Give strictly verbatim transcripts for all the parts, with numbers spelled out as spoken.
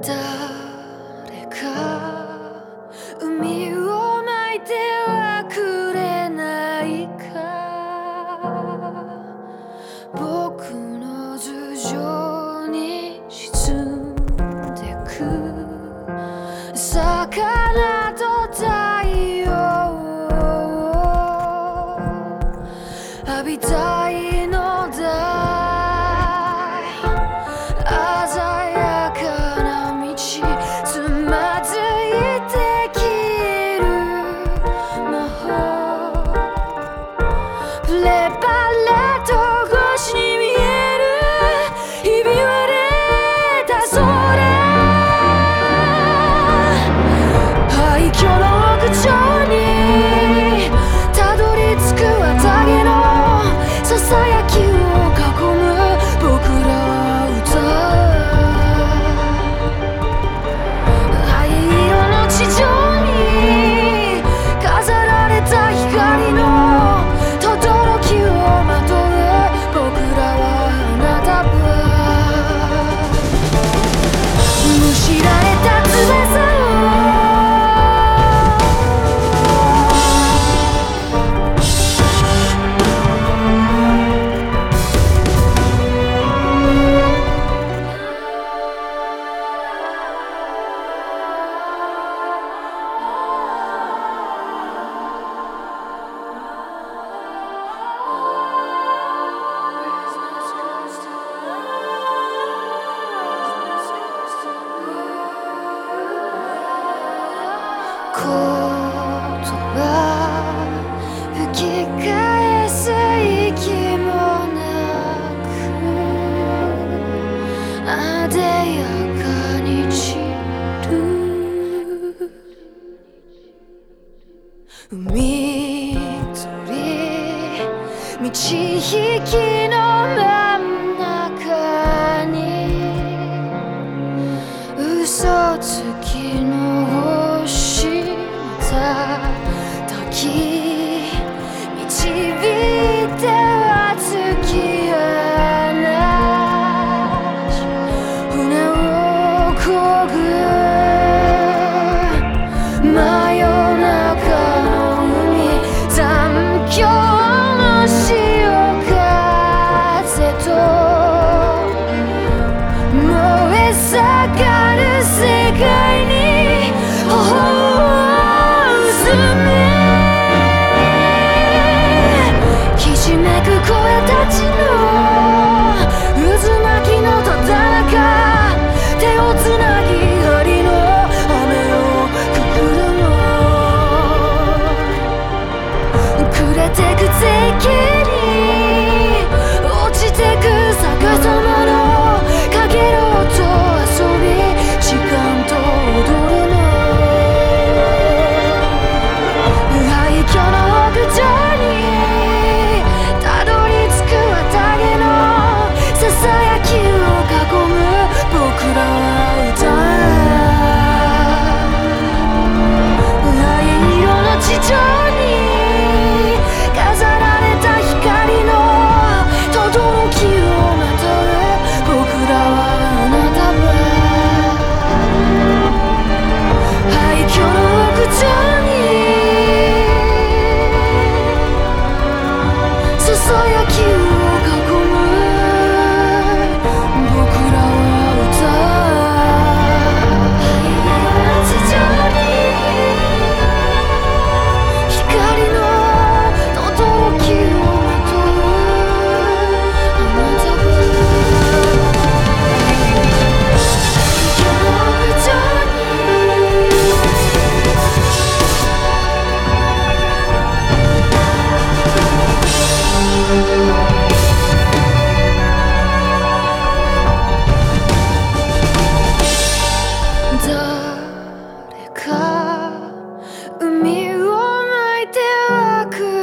誰か海を巻いてはくれないか、僕の頭上に沈んでく魚と太陽を浴びたいのだ。言葉吹き返す息もなく、あでやかに散る海鳥満ち引きの真ん中に嘘つきの星時導いては突き放し船を漕ぐ真夜中の海、残響の潮風と燃え盛る世界にひしめく声たちの渦巻きのただ中、手をつなぎ針の雨をくくるの、暮れてく月に落ちてく逆さまのかげろうと遊び時間と踊るの、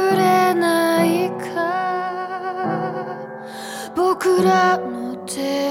僕らの手